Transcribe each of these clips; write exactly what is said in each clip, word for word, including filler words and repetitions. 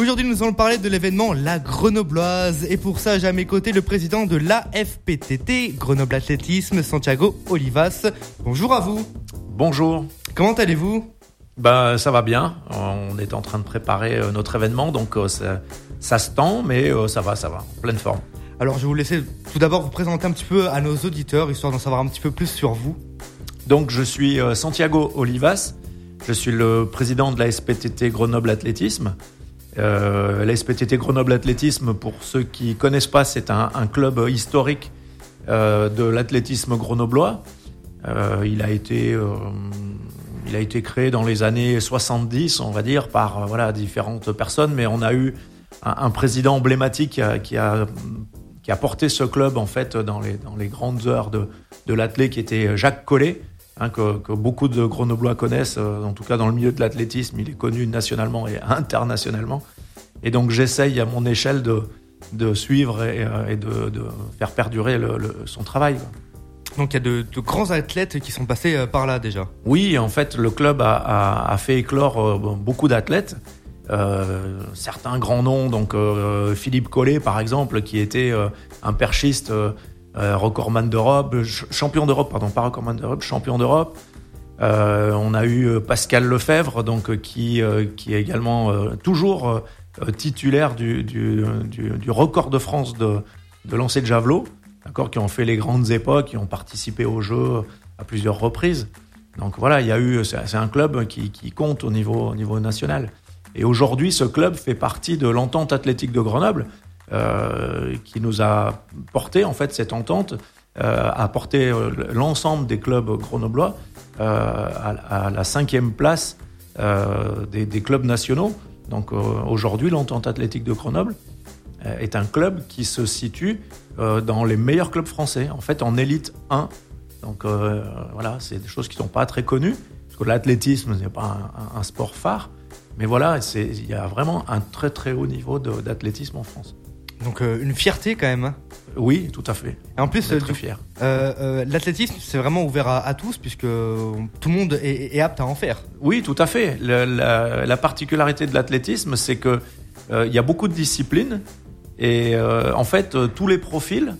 Aujourd'hui, nous allons parler de l'événement La Grenobloise. Et pour ça, j'ai à mes côtés le président de l'A F P T T, Grenoble Athlétisme, Santiago Olivas. Bonjour à vous. Bonjour. Comment allez-vous ? Ben, ça va bien. On est en train de préparer notre événement, donc ça, ça se tend, mais ça va, ça va, en pleine forme. Alors, je vais vous laisser tout d'abord vous présenter un petit peu à nos auditeurs, histoire d'en savoir un petit peu plus sur vous. Donc, je suis Santiago Olivas. Je suis le président de l'A S P T T Grenoble Athlétisme. Euh, L'A S P T T Grenoble Athlétisme, pour ceux qui ne connaissent pas, c'est un, un club historique euh, de l'athlétisme grenoblois. Euh, il a été, euh, il a été créé dans les années soixante-dix, on va dire, par euh, voilà, différentes personnes, mais on a eu un, un président emblématique qui a, qui, a, qui a porté ce club en fait dans les, dans les grandes heures de, de l'athlé, qui était Jacques Collet. Hein, que, que beaucoup de Grenoblois connaissent, euh, en tout cas dans le milieu de l'athlétisme, il est connu nationalement et internationalement. Et donc j'essaye à mon échelle de, de suivre et, et de, de faire perdurer le, le, son travail. Donc il y a de, de grands athlètes qui sont passés par là déjà. Oui, en fait le club a, a, a fait éclore euh, beaucoup d'athlètes. Euh, certains grands noms, donc euh, Philippe Collet par exemple, qui était euh, un perchiste euh, Euh, recordman d'Europe, champion d'Europe, pardon, pas recordman d'Europe, champion d'Europe. Euh, on a eu Pascal Lefebvre, donc qui euh, qui est également euh, toujours euh, titulaire du, du du du record de France de de lancer de javelot, d'accord, qui ont fait les grandes époques, qui ont participé aux Jeux à plusieurs reprises. Donc voilà, il y a eu, c'est, c'est un club qui qui compte au niveau au niveau national. Et aujourd'hui, ce club fait partie de l'Entente athlétique de Grenoble. Euh, qui nous a porté en fait cette entente euh, a porté euh, l'ensemble des clubs grenoblois euh, à, à la cinquième place euh, des, des clubs nationaux. Donc euh, aujourd'hui, l'Entente athlétique de Grenoble euh, est un club qui se situe euh, dans les meilleurs clubs français, en fait en élite un. Donc euh, voilà, c'est des choses qui ne sont pas très connues, parce que l'athlétisme n'est pas un, un, un sport phare, mais voilà, c'est, il y a vraiment un très très haut niveau de, d'athlétisme en France. Donc euh, une fierté quand même. Hein. Oui, tout à fait. Et en plus, on est euh, très fiers. Euh, euh, l'athlétisme, c'est vraiment ouvert à, à tous, puisque tout le monde est, est apte à en faire. Oui, tout à fait. Le, la, la particularité de l'athlétisme, c'est que euh, il y a beaucoup de disciplines et euh, en fait, euh, tous les profils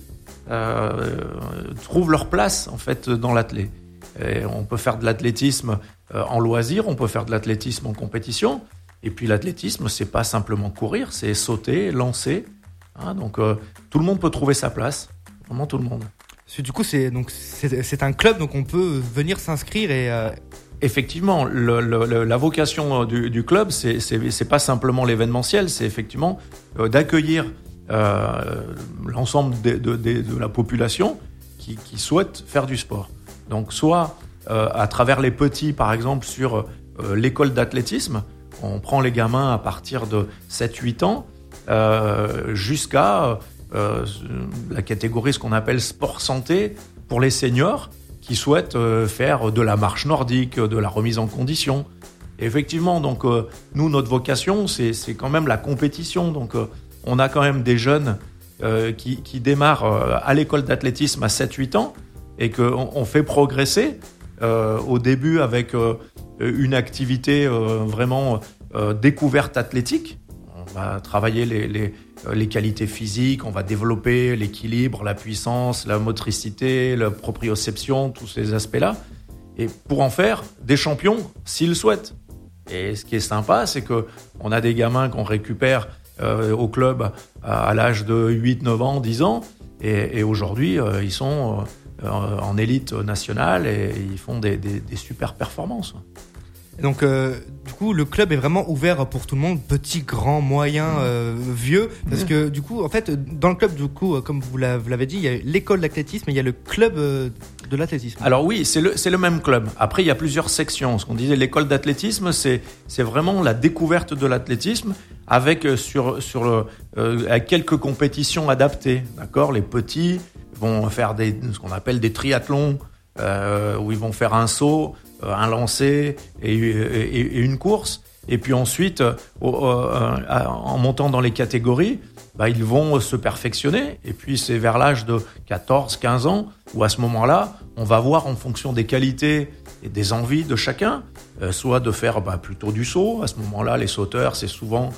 euh, trouvent leur place en fait dans l'athlé. Et on peut faire de l'athlétisme euh, en loisir, on peut faire de l'athlétisme en compétition. Et puis l'athlétisme, c'est pas simplement courir, c'est sauter, lancer. Hein, donc euh, tout le monde peut trouver sa place, vraiment tout le monde. Du coup, c'est donc c'est, c'est un club, donc on peut venir s'inscrire et. Euh... Effectivement, le, le, la vocation du, du club, c'est, c'est c'est pas simplement l'événementiel, c'est effectivement euh, d'accueillir euh, l'ensemble de, de, de, de la population qui, qui souhaite faire du sport. Donc soit euh, à travers les petits, par exemple sur euh, l'école d'athlétisme, on prend les gamins à partir de sept huit ans. Euh, jusqu'à euh, la catégorie, ce qu'on appelle sport santé, pour les seniors qui souhaitent euh, faire de la marche nordique, de la remise en condition. Et effectivement, donc euh, nous, notre vocation, c'est, c'est quand même la compétition. Donc, euh, on a quand même des jeunes euh, qui, qui démarrent euh, à l'école d'athlétisme à sept huit ans et qu'on on fait progresser euh, au début avec euh, une activité euh, vraiment euh, découverte athlétique. On va travailler les, les, les qualités physiques, on va développer l'équilibre, la puissance, la motricité, la proprioception, tous ces aspects-là. Et pour en faire des champions, s'ils le souhaitent. Et ce qui est sympa, c'est qu'on a des gamins qu'on récupère euh, au club à, à l'âge de huit neuf ans, dix ans. Et, et aujourd'hui, euh, ils sont euh, en élite nationale et ils font des, des, des super performances. Donc, euh, du coup, le club est vraiment ouvert pour tout le monde, petit, grand, moyen, euh, vieux. Parce que, du coup, en fait, dans le club, du coup, comme vous l'avez dit, il y a l'école d'athlétisme et il y a le club euh, de l'athlétisme. Alors oui, c'est le, c'est le même club. Après, il y a plusieurs sections. Ce qu'on disait, l'école d'athlétisme, c'est, c'est vraiment la découverte de l'athlétisme avec, sur, sur le, euh, avec quelques compétitions adaptées. D'accord ? Les petits vont faire des, ce qu'on appelle des triathlons, euh, où ils vont faire un saut, un lancer et, et, et une course. Et puis ensuite, euh, euh, en montant dans les catégories, bah, ils vont se perfectionner. Et puis c'est vers l'âge de quatorze quinze ans où à ce moment-là, on va voir en fonction des qualités et des envies de chacun, euh, soit de faire bah, plutôt du saut. À ce moment-là, les sauteurs, c'est souvent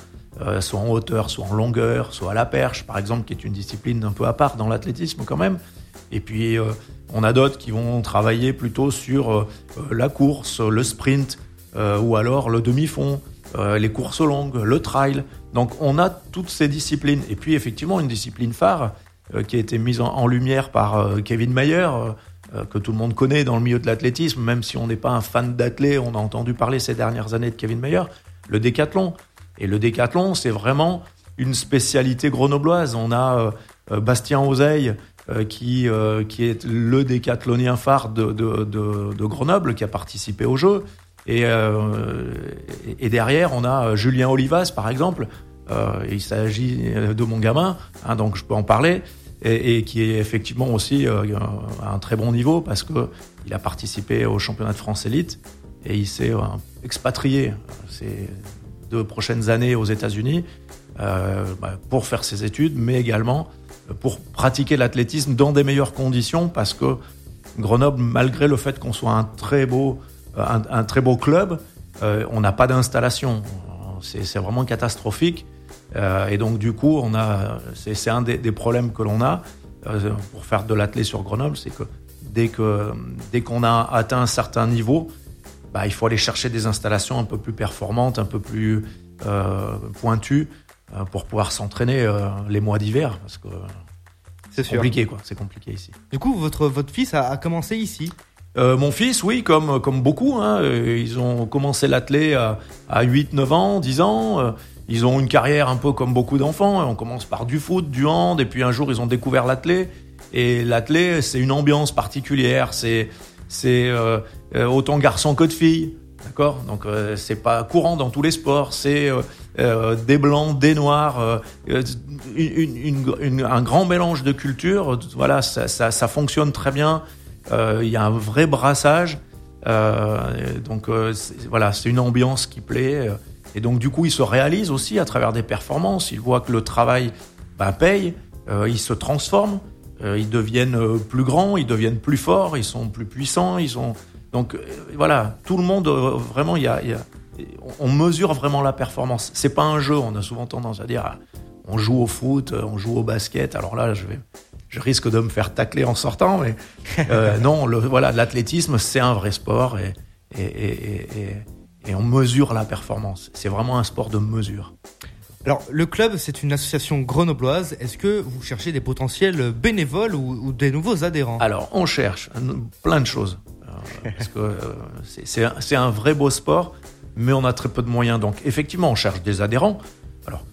euh, soit en hauteur, soit en longueur, soit à la perche, par exemple, qui est une discipline un peu à part dans l'athlétisme quand même. Et puis, euh, on a d'autres qui vont travailler plutôt sur euh, la course, le sprint, euh, ou alors le demi-fond, euh, les courses longues, le trail. Donc, on a toutes ces disciplines. Et puis, effectivement, une discipline phare euh, qui a été mise en, en lumière par euh, Kevin Mayer, euh, que tout le monde connaît dans le milieu de l'athlétisme, même si on n'est pas un fan d'athlète, on a entendu parler ces dernières années de Kevin Mayer, le décathlon. Et le décathlon, c'est vraiment une spécialité grenobloise. On a euh, Bastien Oseille, euh, qui, euh, qui est le décathlonien phare de, de, de, de Grenoble, qui a participé aux Jeux. Et, euh, et derrière, on a Julien Olivas, par exemple. Euh, il s'agit de mon gamin, hein, donc je peux en parler. Et, et qui est effectivement aussi euh, à un très bon niveau parce que il a participé au championnat de France élite et il s'est euh, expatrié ces deux prochaines années aux États-Unis euh, bah, pour faire ses études, mais également pour pratiquer l'athlétisme dans des meilleures conditions parce que Grenoble, malgré le fait qu'on soit un très beau, un, un très beau club, euh, on n'a pas d'installation. C'est, c'est vraiment catastrophique. Euh, et donc du coup, on a, c'est, c'est un des, des problèmes que l'on a euh, pour faire de l'athlé sur Grenoble, c'est que dès que dès qu'on a atteint un certain niveau, bah, il faut aller chercher des installations un peu plus performantes, un peu plus euh, pointues euh, pour pouvoir s'entraîner euh, les mois d'hiver, parce que c'est, c'est compliqué, quoi. C'est compliqué ici. Du coup, votre votre fils a, a commencé ici. Euh, mon fils, oui, comme comme beaucoup, hein, ils ont commencé l'athlé à, à huit, neuf ans, dix ans. Euh, Ils ont une carrière un peu comme beaucoup d'enfants. On commence par du foot, du hand, et puis un jour ils ont découvert l'athlé. Et l'athlé, c'est une ambiance particulière. C'est c'est euh, autant garçon que de filles, d'accord. Donc euh, c'est pas courant dans tous les sports. C'est euh, euh, des blancs, des noirs, euh, une, une, une, un grand mélange de cultures. Voilà, ça, ça, ça fonctionne très bien. Il euh, y a un vrai brassage. Euh, donc euh, c'est, voilà, c'est une ambiance qui plaît. Et donc, du coup, ils se réalisent aussi à travers des performances. Ils voient que le travail bah, paye, euh, ils se transforment, euh, ils deviennent euh, plus grands, ils deviennent plus forts, ils sont plus puissants. Ils sont... Donc, euh, voilà, tout le monde, euh, vraiment, il y a, il y a... on mesure vraiment la performance. C'est pas un jeu, on a souvent tendance à dire, on joue au foot, on joue au basket. Alors là, je vais... je risque de me faire tacler en sortant, mais euh, non, le, voilà, l'athlétisme, c'est un vrai sport et... et, et, et, et... Et on mesure la performance. C'est vraiment un sport de mesure. Alors, le club, c'est une association grenobloise. Est-ce que vous cherchez des potentiels bénévoles ou, ou des nouveaux adhérents ? Alors, on cherche plein de choses. Euh, parce que euh, c'est, c'est, un, c'est un vrai beau sport, mais on a très peu de moyens. Donc, effectivement, on cherche des adhérents. Alors,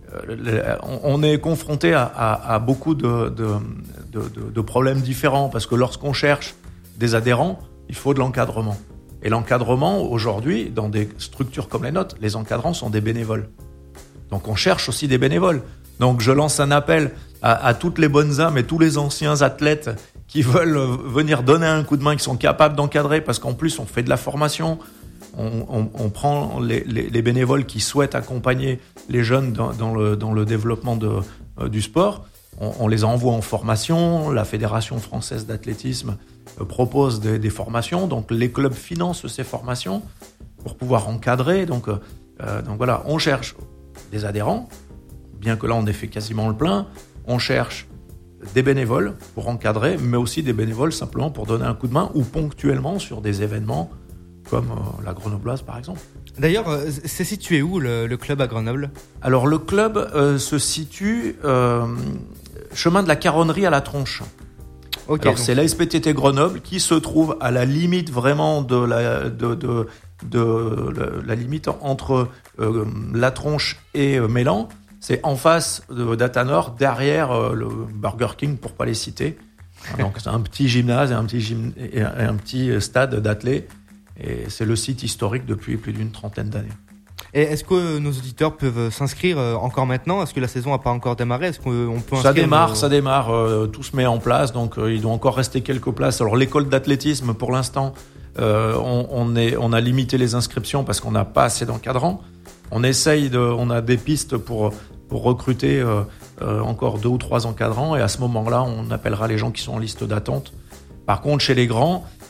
euh, on, on est confronté à, à, à beaucoup de, de, de, de, de problèmes différents. Parce que lorsqu'on cherche des adhérents, il faut de l'encadrement. Et l'encadrement, aujourd'hui, dans des structures comme les nôtres, les encadrants sont des bénévoles. Donc on cherche aussi des bénévoles. Donc je lance un appel à, à toutes les bonnes âmes et tous les anciens athlètes qui veulent venir donner un coup de main, qui sont capables d'encadrer, parce qu'en plus on fait de la formation, on, on, on prend les, les, les bénévoles qui souhaitent accompagner les jeunes dans, dans, le, dans le développement de, euh, du sport. On, on les envoie en formation, la Fédération française d'athlétisme propose des, des formations, donc les clubs financent ces formations pour pouvoir encadrer. Donc, euh, donc voilà, on cherche des adhérents, bien que là on ait fait quasiment le plein. On cherche des bénévoles pour encadrer, mais aussi des bénévoles simplement pour donner un coup de main ou ponctuellement sur des événements comme euh, la Grenobloise par exemple. D'ailleurs, c'est situé où le, le club à Grenoble ? Alors le club euh, se situe euh, chemin de la Caronnerie à la Tronche. Okay, Alors donc... c'est l'A S P T T Grenoble qui se trouve à la limite vraiment de la de de, de, de la limite entre euh, La Tronche et euh, Mélan. C'est en face de d'Atanor, derrière euh, le Burger King pour pas les citer. Donc c'est un petit gymnase et un petit gym... et un petit stade d'athlètes et c'est le site historique depuis plus d'une trentaine d'années. Et est-ce que nos auditeurs peuvent s'inscrire encore maintenant ? Est-ce que la saison n'a pas encore démarré ? Est-ce qu'on peut ça démarre, nos... ça démarre, euh, tout se met en place, donc euh, il doit encore rester quelques places. Alors l'école d'athlétisme, pour l'instant, euh, on, on, est, on a limité les inscriptions parce qu'on n'a pas assez d'encadrants. On essaye de, on a des pistes pour pour recruter euh, euh, encore deux ou trois encadrants et à ce moment-là, on appellera les gens qui sont en liste d'attente. Par contre, chez les grands,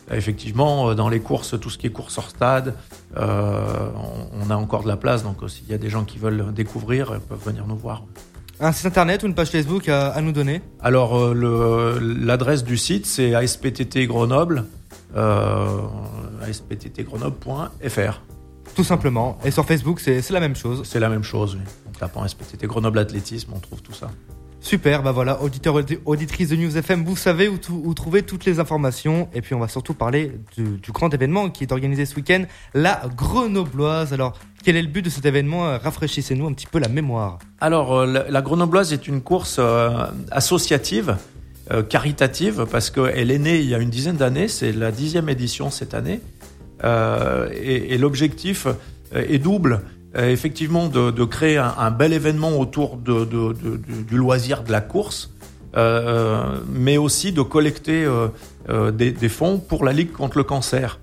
effectivement, dans les courses, tout ce qui est course hors stade, euh, on, on a encore de la place. Donc, s'il y a des gens qui veulent découvrir, ils peuvent venir nous voir. Un site internet ou une page Facebook à, à nous donner? Alors, euh, le, l'adresse du site, c'est A S P T T Grenoble, euh, A S P T T grenoble point F R. Tout simplement. Et sur Facebook, c'est, c'est la même chose. C'est la même chose, oui. En tapant A S P T T Grenoble Athlétisme, on trouve tout ça. Super, bah voilà, auditeurs, auditrices de News F M, vous savez où, tout, où trouver toutes les informations. Et puis on va surtout parler du, du grand événement qui est organisé ce week-end, la Grenobloise. Alors, quel est le but de cet événement? Rafraîchissez-nous un petit peu la mémoire. Alors, la, la Grenobloise est une course euh, associative, euh, caritative, parce qu'elle est née il y a une dizaine d'années, c'est la dixième édition cette année. Euh, et, et l'objectif est double. Effectivement, de, de créer un, un bel événement autour de, de, de, de, du loisir de la course, euh, mais aussi de collecter euh, euh, des, des fonds pour la Ligue contre le cancer.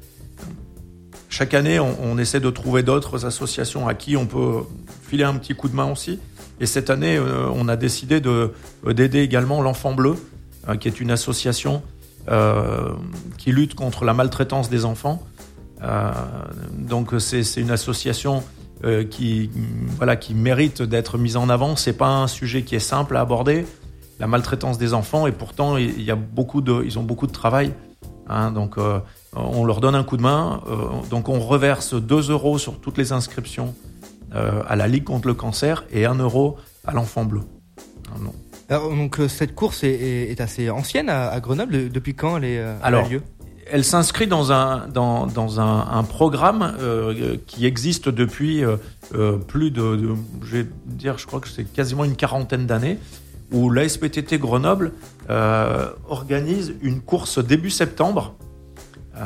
Chaque année, on, on essaie de trouver d'autres associations à qui on peut filer un petit coup de main aussi. Et cette année, euh, on a décidé de, d'aider également l'Enfant Bleu, euh, qui est une association euh, qui lutte contre la maltraitance des enfants. Euh, donc, c'est, c'est une association Euh, qui, voilà, qui mérite d'être mise en avant. C'est pas un sujet qui est simple à aborder, la maltraitance des enfants, et pourtant il y a beaucoup de, ils ont beaucoup de travail. Hein, donc euh, on leur donne un coup de main. Euh, donc on reverse deux euros sur toutes les inscriptions euh, à la Ligue contre le cancer et un euro à l'Enfant Bleu. Hein, non. Alors, donc cette course est, est, est assez ancienne à, à Grenoble. Depuis quand elle est euh, Alors, a lieu? Elle s'inscrit dans un, dans, dans un, un programme euh, qui existe depuis euh, euh, plus de, de, je vais dire, je crois que c'est quasiment une quarantaine d'années, où l'A S P T T Grenoble euh, organise une course début septembre euh,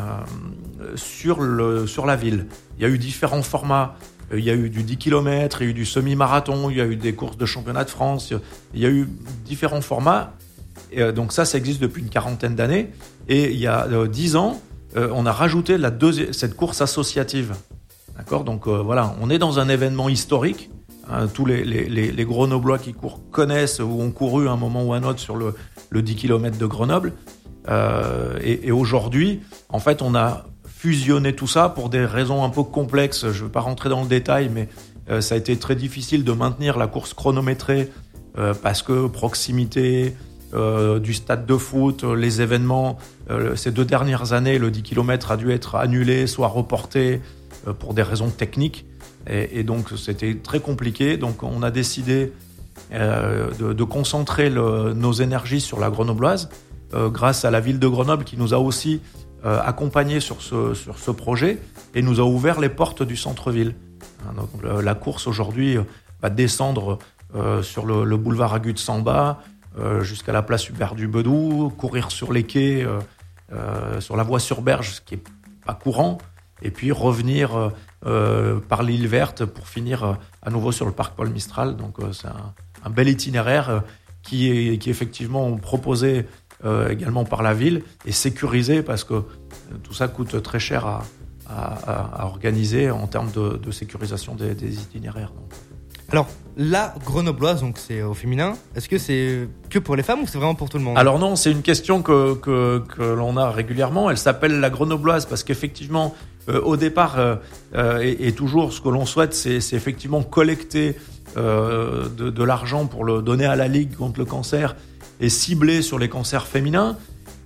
sur, le, sur la ville. Il y a eu différents formats. Il y a eu du dix kilomètres, il y a eu du semi-marathon, il y a eu des courses de championnat de France, il y a eu différents formats. Et donc ça, ça existe depuis une quarantaine d'années. Et il y a euh, dix ans, euh, on a rajouté la deuxi- cette course associative. D'accord ? Donc euh, voilà, on est dans un événement historique. Hein, tous les, les, les, les Grenoblois qui courent connaissent ou ont couru à un moment ou à un autre sur le, le dix kilomètres de Grenoble. Euh, et, et aujourd'hui, en fait, on a fusionné tout ça pour des raisons un peu complexes. Je ne vais pas rentrer dans le détail, mais euh, ça a été très difficile de maintenir la course chronométrée euh, parce que proximité... Euh, du stade de foot, les événements, euh, ces deux dernières années, le dix kilomètres a dû être annulé, soit reporté euh, pour des raisons techniques. Et, et donc, c'était très compliqué. Donc, on a décidé euh, de, de concentrer le, nos énergies sur la Grenobloise, euh, grâce à la ville de Grenoble qui nous a aussi euh, accompagnés sur ce, sur ce projet et nous a ouvert les portes du centre-ville. Donc, le, la course aujourd'hui va descendre euh, sur le, le boulevard Agut-Samba, Euh, jusqu'à la place Hubert du Bedou, courir sur les quais, euh, euh, sur la voie sur berge, ce qui est pas courant, et puis revenir euh, euh, par l'île verte pour finir euh, à nouveau sur le parc Paul Mistral. Donc euh, c'est un, un bel itinéraire euh, qui est qui est effectivement proposé euh, également par la ville et sécurisé parce que euh, tout ça coûte très cher à, à, à organiser en termes de, de sécurisation des, des itinéraires. Donc. Alors, la Grenobloise, donc c'est au féminin, est-ce que c'est que pour les femmes ou c'est vraiment pour tout le monde? Alors non, c'est une question que, que, que l'on a régulièrement. Elle s'appelle la Grenobloise parce qu'effectivement, euh, au départ, euh, euh, et, et toujours ce que l'on souhaite, c'est, c'est effectivement collecter euh, de, de l'argent pour le donner à la Ligue contre le cancer et cibler sur les cancers féminins.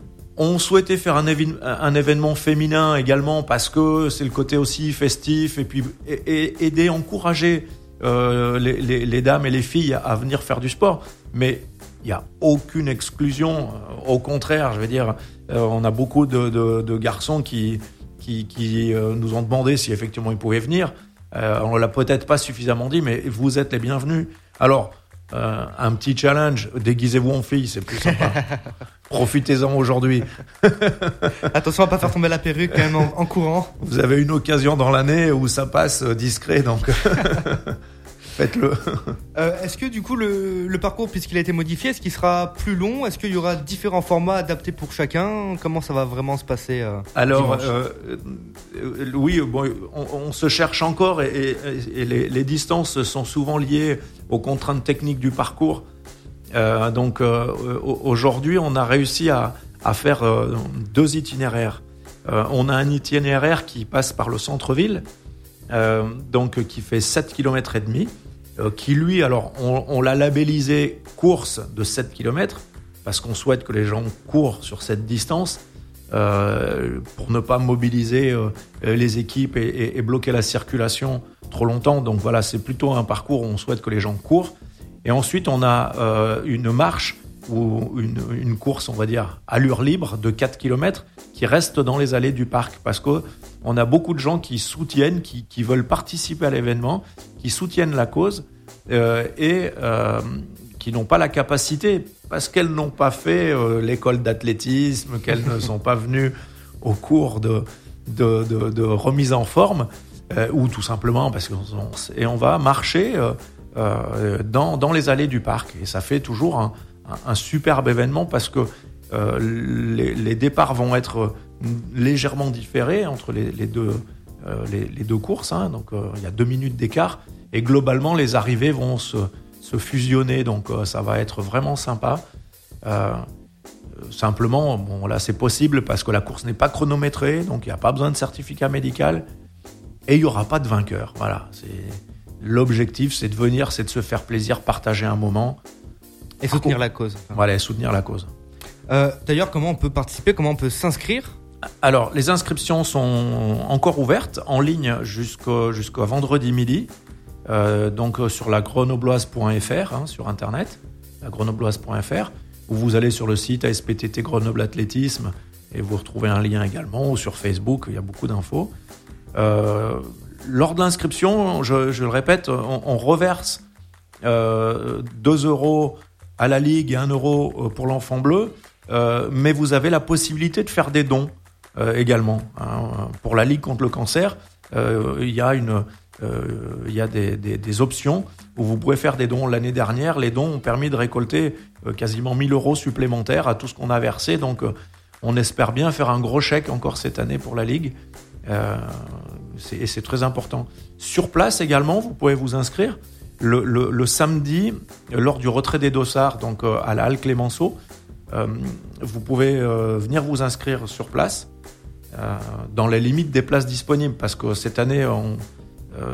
On souhaitait faire un, évi- un événement féminin également parce que c'est le côté aussi festif et puis et, et aider, encourager Euh, les, les, les dames et les filles à venir faire du sport, mais il n'y a aucune exclusion. Au contraire, je veux dire, euh, on a beaucoup de, de, de garçons qui, qui, qui euh, nous ont demandé si effectivement ils pouvaient venir. Euh, on ne l'a peut-être pas suffisamment dit, mais vous êtes les bienvenus. Alors, euh, un petit challenge, déguisez-vous en fille, c'est plus sympa. Profitez-en aujourd'hui. Attention à ne pas faire tomber la perruque quand même en, en courant. Vous avez une occasion dans l'année où ça passe discret, donc faites-le. Euh, est-ce que du coup le, le parcours, puisqu'il a été modifié, est-ce qu'il sera plus long? Est-ce qu'il y aura différents formats adaptés pour chacun? Comment ça va vraiment se passer euh, Alors, euh, euh, oui, bon, on, on se cherche encore et, et, et les, les distances sont souvent liées aux contraintes techniques du parcours. Euh, donc euh, aujourd'hui, on a réussi à, à faire euh, deux itinéraires. Euh, on a un itinéraire qui passe par le centre-ville, euh, donc qui fait sept kilomètres et demi, euh, qui lui, alors on, on l'a labellisé course de sept kilomètres, parce qu'on souhaite que les gens courent sur cette distance, euh, pour ne pas mobiliser euh, les équipes et, et, et bloquer la circulation trop longtemps. Donc voilà, c'est plutôt un parcours où on souhaite que les gens courent. Et ensuite, on a euh, une marche ou une, une course, on va dire, allure libre de quatre kilomètres qui reste dans les allées du parc, parce qu'on a beaucoup de gens qui soutiennent, qui, qui veulent participer à l'événement, qui soutiennent la cause euh, et euh, qui n'ont pas la capacité, parce qu'elles n'ont pas fait euh, l'école d'athlétisme, qu'elles ne sont pas venues au cours de, de, de, de remise en forme, euh, ou tout simplement parce qu'on et on va marcher euh, euh, dans, dans les allées du parc. Et ça fait toujours un, un, un superbe événement, parce que euh, les, les départs vont être légèrement différés entre les, les, deux, euh, les, les deux courses, hein, donc euh, il y a deux minutes d'écart, et globalement les arrivées vont se se fusionner, donc euh, ça va être vraiment sympa. Euh, simplement, bon là c'est possible parce que la course n'est pas chronométrée, donc il n'y a pas besoin de certificat médical, et il n'y aura pas de vainqueur. Voilà, c'est l'objectif, c'est de venir, c'est de se faire plaisir, partager un moment et soutenir la cause. Voilà, et soutenir la cause. Euh, d'ailleurs, comment on peut participer, comment on peut s'inscrire ? Alors, les inscriptions sont encore ouvertes en ligne jusqu'au jusqu'à vendredi midi. Euh, donc euh, sur la grenobloise point f r, hein, sur internet, la grenobloise point f r, où vous allez sur le site A S P T T Grenoble Athlétisme et vous retrouvez un lien également, ou sur Facebook, il y a beaucoup d'infos. Euh, lors de l'inscription, je, je le répète, on, on reverse euh, deux euros à la Ligue et un euro pour l'Enfant Bleu, euh, mais vous avez la possibilité de faire des dons euh, également. Hein. Pour la Ligue contre le cancer, euh, il y a une... Euh, il y a des, des, des options où vous pouvez faire des dons. L'année dernière, les dons ont permis de récolter euh, quasiment mille euros supplémentaires à tout ce qu'on a versé. Donc, euh, on espère bien faire un gros chèque encore cette année pour la Ligue. Euh, c'est, et c'est très important. Sur place également, vous pouvez vous inscrire le, le, le samedi, lors du retrait des dossards, donc euh, à la Halle Clémenceau. Euh, vous pouvez euh, venir vous inscrire sur place, euh, dans les limites des places disponibles, parce que cette année, on Euh,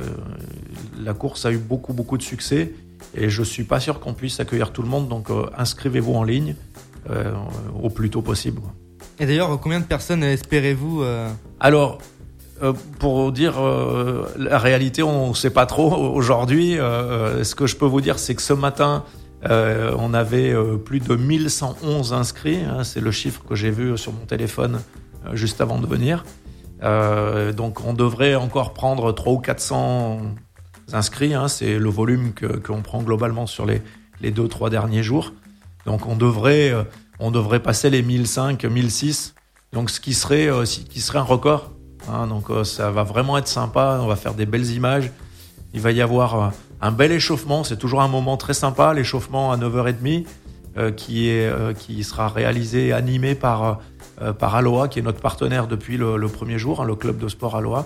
la course a eu beaucoup beaucoup de succès et je suis pas sûr qu'on puisse accueillir tout le monde, donc euh, inscrivez-vous en ligne euh, au plus tôt possible. Et d'ailleurs, combien de personnes espérez-vous euh... Alors, euh, pour dire euh, la réalité, on ne sait pas trop aujourd'hui. Euh, ce que je peux vous dire, c'est que ce matin, euh, on avait euh, plus de mille cent onze inscrits, hein, c'est le chiffre que j'ai vu sur mon téléphone euh, juste avant de venir. Euh, donc on devrait encore prendre trois ou quatre cents inscrits, hein, c'est le volume que, qu'on prend globalement sur les, les deux, trois derniers jours. Donc on devrait, euh, on devrait passer les mille cinq, mille six, donc ce qui serait, euh, qui serait un record. Hein, donc euh, ça va vraiment être sympa, on va faire des belles images. Il va y avoir euh, un bel échauffement, c'est toujours un moment très sympa, l'échauffement à neuf heures trente, euh, qui, est, euh, qui sera réalisé et animé par... Euh, Euh, par Aloha, qui est notre partenaire depuis le, le premier jour, hein, le club de sport Aloha,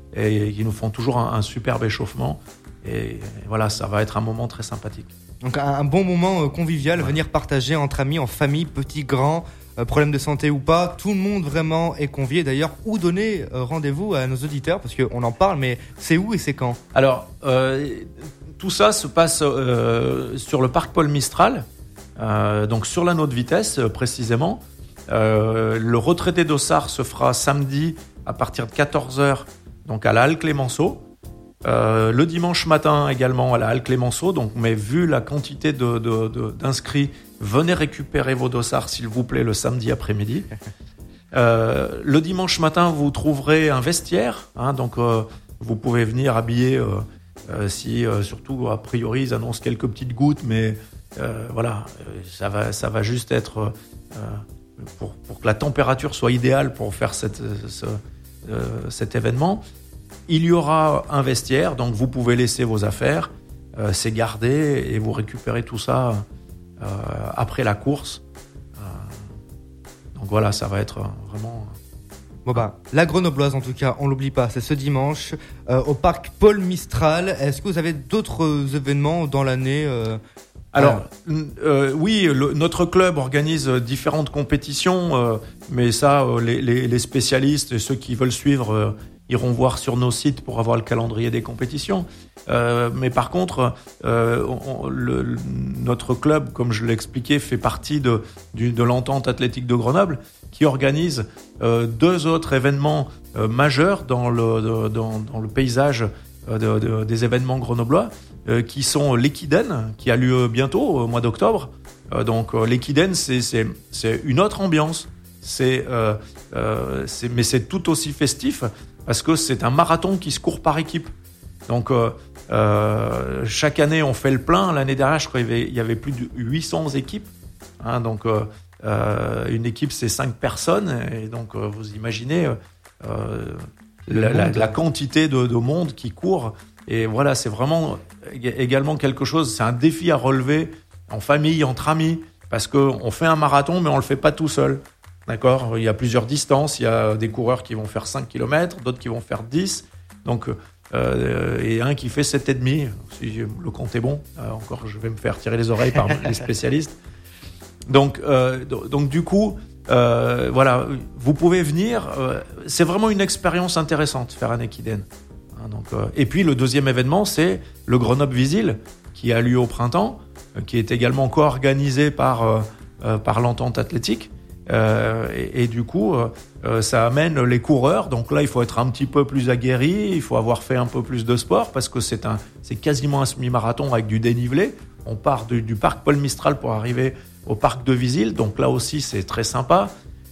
et qui nous font toujours un, un superbe échauffement. Et, et voilà, ça va être un moment très sympathique. Donc un, un bon moment euh, convivial, ouais. Venir partager entre amis, en famille, petits, grands, euh, problème de santé ou pas, tout le monde vraiment est convié. D'ailleurs, où donner euh, rendez-vous à nos auditeurs, parce qu'on en parle, mais c'est où et c'est quand ? Alors, euh, tout ça se passe euh, sur le parc Paul Mistral, euh, donc sur l'anneau de vitesse euh, précisément. Euh, le retrait des dossards se fera samedi à partir de quatorze heures, donc à la Halle Clémenceau. Euh, le dimanche matin également à la Halle Clémenceau. Donc, mais vu la quantité de, de, de, d'inscrits, venez récupérer vos dossards s'il vous plaît le samedi après-midi. Euh, le dimanche matin, vous trouverez un vestiaire, hein, donc euh, vous pouvez venir habiller. Euh, euh, si euh, surtout a priori ils annoncent quelques petites gouttes, mais euh, voilà, ça va, ça va juste être euh, Pour, pour que la température soit idéale pour faire cette, ce, euh, cet événement. Il y aura un vestiaire, donc vous pouvez laisser vos affaires, euh, c'est gardé et vous récupérez tout ça euh, après la course. Euh, donc voilà, ça va être vraiment... Bon bah, la Grenobloise en tout cas, on l'oublie pas, c'est ce dimanche euh, au parc Paul Mistral. Est-ce que vous avez d'autres événements dans l'année euh, Alors, euh, oui, le, notre club organise différentes compétitions, euh, mais ça, euh, les, les, les spécialistes et ceux qui veulent suivre euh, iront voir sur nos sites pour avoir le calendrier des compétitions. Euh, mais par contre, euh, on, le, le, notre club, comme je l'ai expliqué, fait partie de, du, de l'Entente athlétique de Grenoble, qui organise euh, deux autres événements euh, majeurs dans le, de, dans, dans le paysage euh, de, de, des événements grenoblois. Euh, qui sont l'Equiden, qui a lieu bientôt, au mois d'octobre. Euh, donc euh, l'Equiden, c'est, c'est, c'est une autre ambiance, c'est, euh, euh, c'est, mais c'est tout aussi festif, parce que c'est un marathon qui se court par équipe. Donc euh, euh, chaque année, on fait le plein. L'année dernière, je crois qu'il y avait, il y avait plus de huit cents équipes. Hein, donc euh, euh, une équipe, c'est cinq personnes. Et donc euh, vous imaginez euh, la, la, la quantité de, de monde qui court. Et voilà, c'est vraiment également quelque chose, c'est un défi à relever en famille, entre amis, parce qu'on fait un marathon, mais on le fait pas tout seul. D'accord ? Il y a plusieurs distances, il y a des coureurs qui vont faire cinq kilomètres, d'autres qui vont faire dix, donc, euh, et un qui fait sept virgule cinq, si le compte est bon. Euh, encore, je vais me faire tirer les oreilles par les spécialistes. Donc, euh, donc du coup, euh, voilà, vous pouvez venir, euh, c'est vraiment une expérience intéressante, faire un Equiden. Donc, euh, et puis le deuxième événement, c'est le Grenoble Visil, qui a lieu au printemps, euh, qui est également co-organisé par, euh, euh, par l'Entente athlétique. Euh, et, et du coup, euh, ça amène les coureurs. Donc là, il faut être un petit peu plus aguerri, il faut avoir fait un peu plus de sport, parce que c'est, un, c'est quasiment un semi-marathon avec du dénivelé. On part du, du parc Paul Mistral pour arriver au parc de Visil. Donc là aussi, c'est très sympa.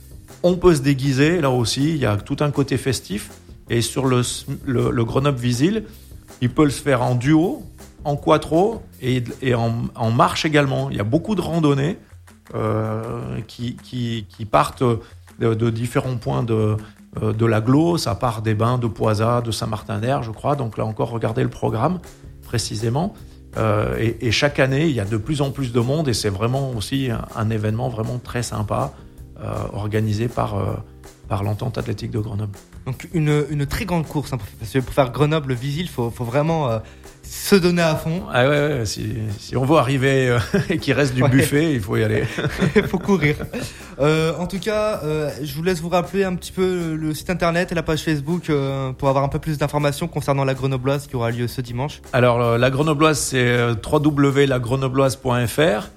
On peut se déguiser, là aussi, il y a tout un côté festif. Et sur le, le, le Grenoble Visil, il peut le faire en duo, en quattro et, et en, en marche également. Il y a beaucoup de randonnées euh, qui, qui, qui partent de, de différents points de, de l'agglo. Ça part des Bains, de Poisat, de Saint-Martin-d'Air, je crois. Donc là encore, regardez le programme précisément. Euh, et, et chaque année, il y a de plus en plus de monde et c'est vraiment aussi un, un événement vraiment très sympa euh, organisé par... Euh, par l'Entente athlétique de Grenoble. Donc une, une très grande course, hein, parce que pour faire Grenoble-Visil, il faut, faut vraiment euh, se donner à fond. Ah ouais, ouais si, si on veut arriver euh, et qu'il reste du ouais. buffet, il faut y aller. Il faut courir. Euh, en tout cas, euh, je vous laisse vous rappeler un petit peu le site internet et la page Facebook euh, pour avoir un peu plus d'informations concernant la Grenobloise qui aura lieu ce dimanche. Alors la Grenobloise, c'est w w w point la grenobloise point f r.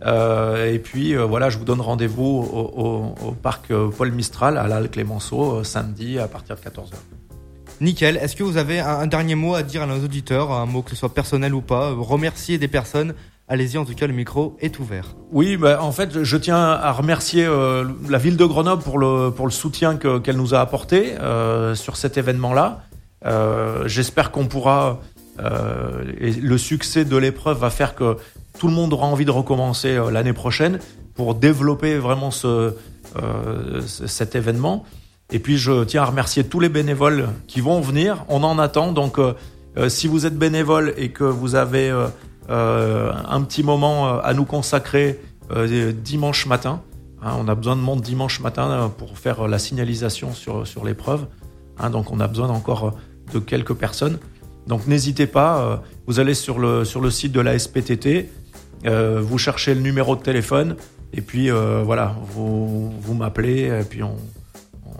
Euh, et puis euh, voilà, je vous donne rendez-vous au, au, au parc euh, Paul Mistral à l'Halle Clémenceau euh, samedi à partir de quatorze heures. Nickel. Est-ce que vous avez un, un dernier mot à dire à nos auditeurs, un mot que ce soit personnel ou pas, euh, remercier des personnes? Allez-y, en tout cas, le micro est ouvert. Oui, bah, en fait, je tiens à remercier euh, la ville de Grenoble pour le, pour le soutien que, qu'elle nous a apporté euh, sur cet événement-là. Euh, j'espère qu'on pourra... Euh, et le succès de l'épreuve va faire que tout le monde aura envie de recommencer euh, l'année prochaine pour développer vraiment ce, euh, cet événement. Et puis je tiens à remercier tous les bénévoles qui vont venir. On en attend. Donc euh, euh, si vous êtes bénévole et que vous avez euh, euh, un petit moment à nous consacrer euh, dimanche matin, hein, on a besoin de monde dimanche matin pour faire la signalisation sur, sur l'épreuve. Hein, donc on a besoin encore de quelques personnes. Donc n'hésitez pas, euh, vous allez sur le, sur le site de la S P T T, euh, vous cherchez le numéro de téléphone et puis euh, voilà, vous, vous m'appelez et puis on, on,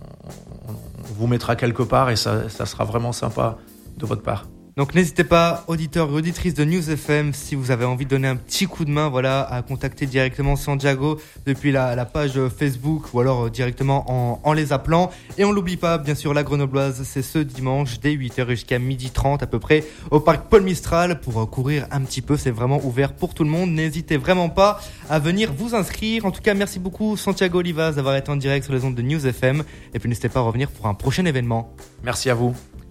on vous mettra quelque part et ça, ça sera vraiment sympa de votre part. Donc n'hésitez pas, auditeurs et auditrices de News F M, si vous avez envie de donner un petit coup de main, voilà, à contacter directement Santiago depuis la, la page Facebook ou alors directement en, en les appelant. Et on l'oublie pas, bien sûr, la Grenobloise, c'est ce dimanche dès huit heures jusqu'à midi trente à peu près au parc Paul Mistral pour courir un petit peu. C'est vraiment ouvert pour tout le monde. N'hésitez vraiment pas à venir vous inscrire. En tout cas, merci beaucoup Santiago Olivas d'avoir été en direct sur les ondes de News F M. Et puis n'hésitez pas à revenir pour un prochain événement. Merci à vous.